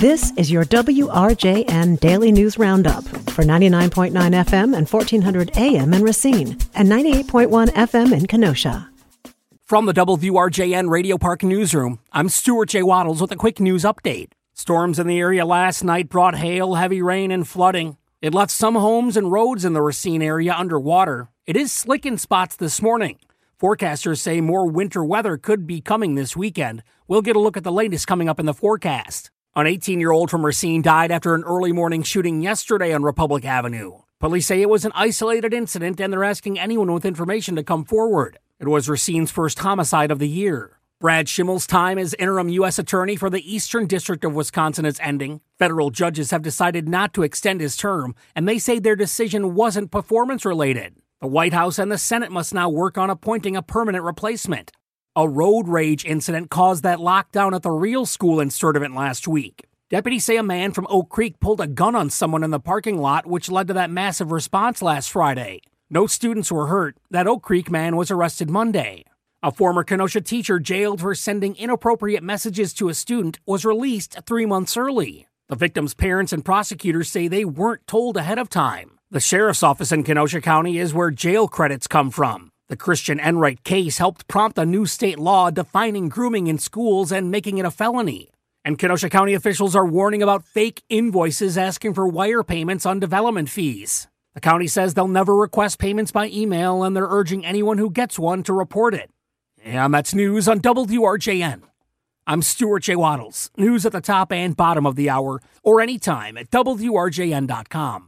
This is your WRJN Daily News Roundup for 99.9 FM and 1400 AM in Racine and 98.1 FM in Kenosha. From the WRJN Radio Park Newsroom, I'm Stuart J. Waddles with a quick news update. Storms in the area last night brought hail, heavy rain, and flooding. It left some homes and roads in the Racine area underwater. It is slick in spots this morning. Forecasters say more winter weather could be coming this weekend. We'll get a look at the latest coming up in the forecast. An 18-year-old from Racine died after an early morning shooting yesterday on Republic Avenue. Police say it was an isolated incident and they're asking anyone with information to come forward. It was Racine's first homicide of the year. Brad Schimmel's time as interim U.S. Attorney for the Eastern District of Wisconsin is ending. Federal judges have decided not to extend his term, and they say their decision wasn't performance-related. The White House and the Senate must now work on appointing a permanent replacement. A road rage incident caused that lockdown at the Real School in Sturtevant last week. Deputies say a man from Oak Creek pulled a gun on someone in the parking lot, which led to that massive response last Friday. No students were hurt. That Oak Creek man was arrested Monday. A former Kenosha teacher jailed for sending inappropriate messages to a student was released 3 months early. The victim's parents and prosecutors say they weren't told ahead of time. The sheriff's office in Kenosha County is where jail credits come from. The Christian Enright case helped prompt a new state law defining grooming in schools and making it a felony. And Kenosha County officials are warning about fake invoices asking for wire payments on development fees. The county says they'll never request payments by email, and they're urging anyone who gets one to report it. And that's news on WRJN. I'm Stuart J. Waddles. News at the top and bottom of the hour, or anytime at WRJN.com.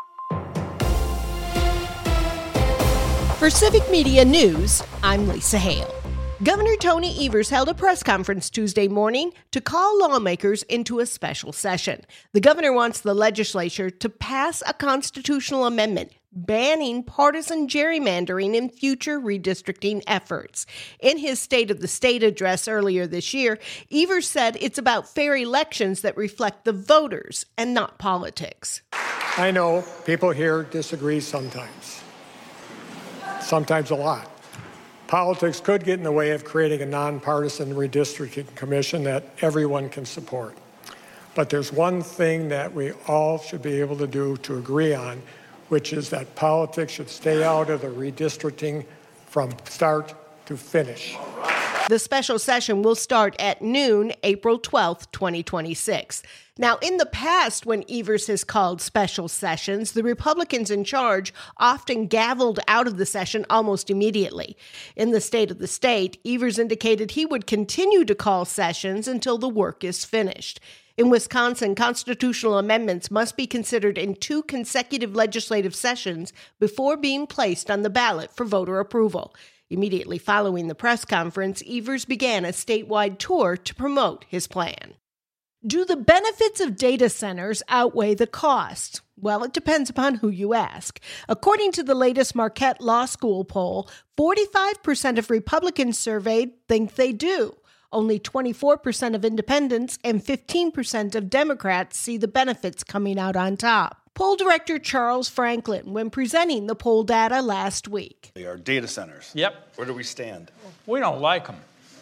For Civic Media News, I'm Lisa Hale. Governor Tony Evers held a press conference Tuesday morning to call lawmakers into a special session. The governor wants the legislature to pass a constitutional amendment banning partisan gerrymandering in future redistricting efforts. In his State of the State address earlier this year, Evers said it's about fair elections that reflect the voters and not politics. I know people here disagree sometimes a lot. Politics could get in the way of creating a nonpartisan redistricting commission that everyone can support. But there's one thing that we all should be able to do to agree on, which is that politics should stay out of the redistricting from start to finish. The special session will start at noon, April 12th, 2026. Now, in the past, when Evers has called special sessions, the Republicans in charge often gavelled out of the session almost immediately. In the State of the State, Evers indicated he would continue to call sessions until the work is finished. In Wisconsin, constitutional amendments must be considered in 2 consecutive legislative sessions before being placed on the ballot for voter approval. Immediately following the press conference, Evers began a statewide tour to promote his plan. Do the benefits of data centers outweigh the costs? Well, it depends upon who you ask. According to the latest Marquette Law School poll, 45% of Republicans surveyed think they do. Only 24% of independents and 15% of Democrats see the benefits coming out on top. Poll director Charles Franklin, when presenting the poll data last week. They are data centers. Yep. Where do we stand? We don't like them.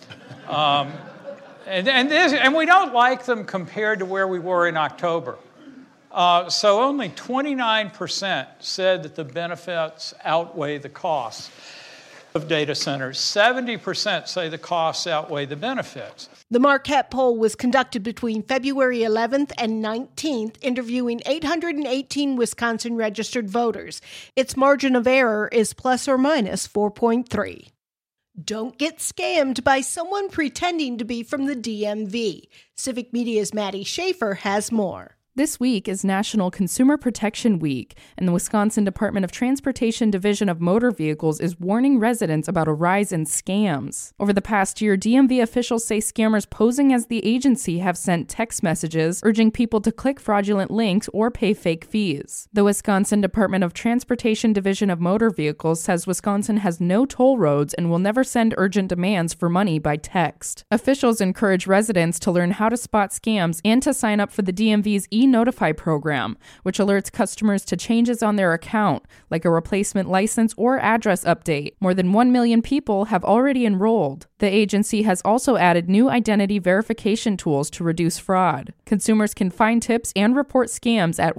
And we don't like them compared to where we were in October. So only 29% said that the benefits outweigh the costs of data centers. 70% say the costs outweigh the benefits. The Marquette poll was conducted between February 11th and 19th, interviewing 818 Wisconsin registered voters. Its margin of error is plus or minus 4.3. Don't get scammed by someone pretending to be from the DMV. Civic Media's Maddie Schaefer has more. This week is National Consumer Protection Week, and the Wisconsin Department of Transportation Division of Motor Vehicles is warning residents about a rise in scams. Over the past year, DMV officials say scammers posing as the agency have sent text messages urging people to click fraudulent links or pay fake fees. The Wisconsin Department of Transportation Division of Motor Vehicles says Wisconsin has no toll roads and will never send urgent demands for money by text. Officials encourage residents to learn how to spot scams and to sign up for the DMV's e-Notify program, which alerts customers to changes on their account, like a replacement license or address update. More than 1 million people have already enrolled. The agency has also added new identity verification tools to reduce fraud. Consumers can find tips and report scams at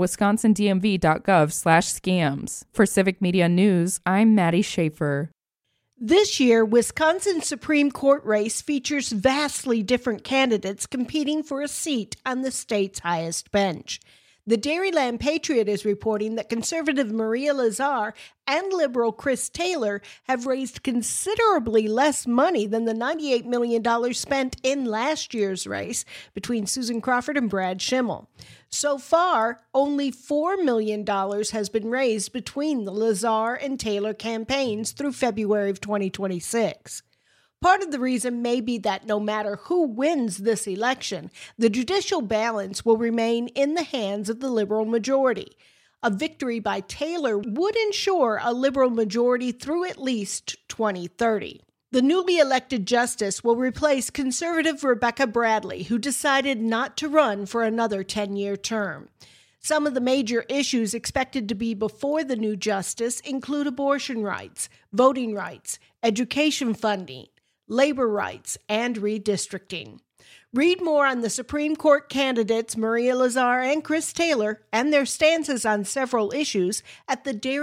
wisconsindmv.gov/scams. For Civic Media News, I'm Maddie Schaefer. This year, Wisconsin's Supreme Court race features vastly different candidates competing for a seat on the state's highest bench. The Dairyland Patriot is reporting that conservative Maria Lazar and liberal Chris Taylor have raised considerably less money than the $98 million spent in last year's race between Susan Crawford and Brad Schimmel. So far, only $4 million has been raised between the Lazar and Taylor campaigns through February of 2026. Part of the reason may be that no matter who wins this election, the judicial balance will remain in the hands of the liberal majority. A victory by Taylor would ensure a liberal majority through at least 2030. The newly elected justice will replace conservative Rebecca Bradley, who decided not to run for another 10-year term. Some of the major issues expected to be before the new justice include abortion rights, voting rights, education funding, labor rights, and redistricting. Read more on the Supreme Court candidates Maria Lazar and Chris Taylor and their stances on several issues at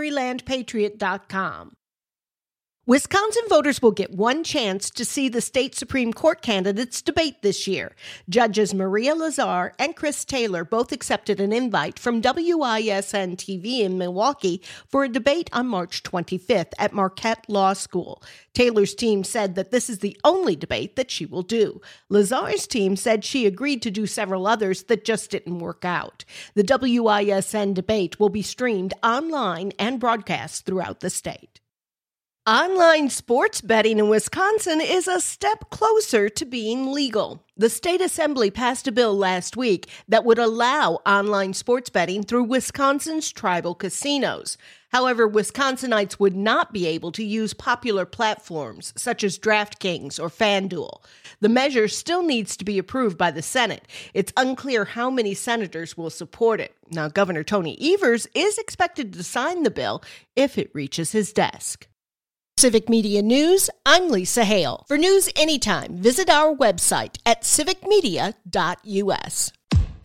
thedairylandpatriot.com. Wisconsin voters will get one chance to see the state Supreme Court candidates debate this year. Judges Maria Lazar and Chris Taylor both accepted an invite from WISN TV in Milwaukee for a debate on March 25th at Marquette Law School. Taylor's team said that this is the only debate that she will do. Lazar's team said she agreed to do several others that just didn't work out. The WISN debate will be streamed online and broadcast throughout the state. Online sports betting in Wisconsin is a step closer to being legal. The state assembly passed a bill last week that would allow online sports betting through Wisconsin's tribal casinos. However, Wisconsinites would not be able to use popular platforms such as DraftKings or FanDuel. The measure still needs to be approved by the Senate. It's unclear how many senators will support it. Now, Governor Tony Evers is expected to sign the bill if it reaches his desk. Civic Media News, I'm Lisa Hale. For news anytime, visit our website at civicmedia.us.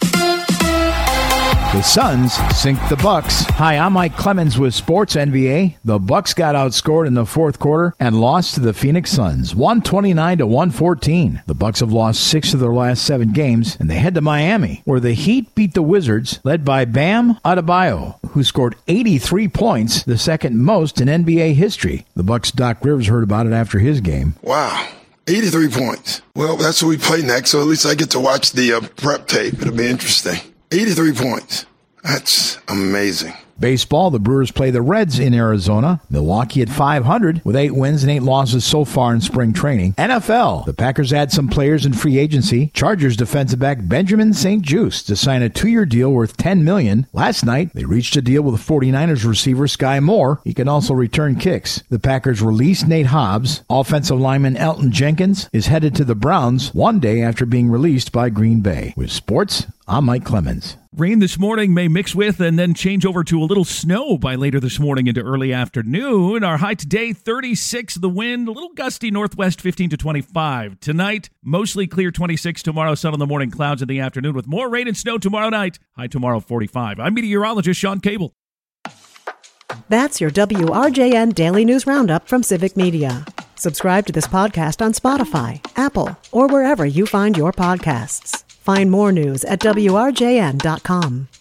The Suns sink the Bucks. Hi, I'm Mike Clemens with Sports NBA. The Bucks got outscored in the fourth quarter and lost to the Phoenix Suns, 129-114. The Bucks have lost 6 of their last 7 games, and they head to Miami, where the Heat beat the Wizards, led by Bam Adebayo, who scored 83 points, the second most in NBA history. The Bucks' Doc Rivers heard about it after his game. Wow. 83 points. Well, that's what we play next, so at least I get to watch the prep tape. It'll be interesting. 83 points. That's amazing. Baseball, the Brewers play the Reds in Arizona. Milwaukee at 500 with 8 wins and 8 losses so far in spring training. NFL, the Packers add some players in free agency. Chargers defensive back Benjamin St. Juste to sign a 2-year deal worth $10 million. Last night, they reached a deal with 49ers receiver Sky Moore. He can also return kicks. The Packers released Nate Hobbs. Offensive lineman Elton Jenkins is headed to the Browns 1 day after being released by Green Bay. With sports, I'm Mike Clemens. Rain this morning may mix with and then change over to a little snow by later this morning into early afternoon. Our high today, 36, the wind, a little gusty northwest, 15 to 25. Tonight, mostly clear, 26. Tomorrow, sun in the morning, clouds in the afternoon with more rain and snow tomorrow night. High tomorrow, 45. I'm meteorologist Sean Cable. That's your WRJN Daily News Roundup from Civic Media. Subscribe to this podcast on Spotify, Apple, or wherever you find your podcasts. Find more news at WRJN.com.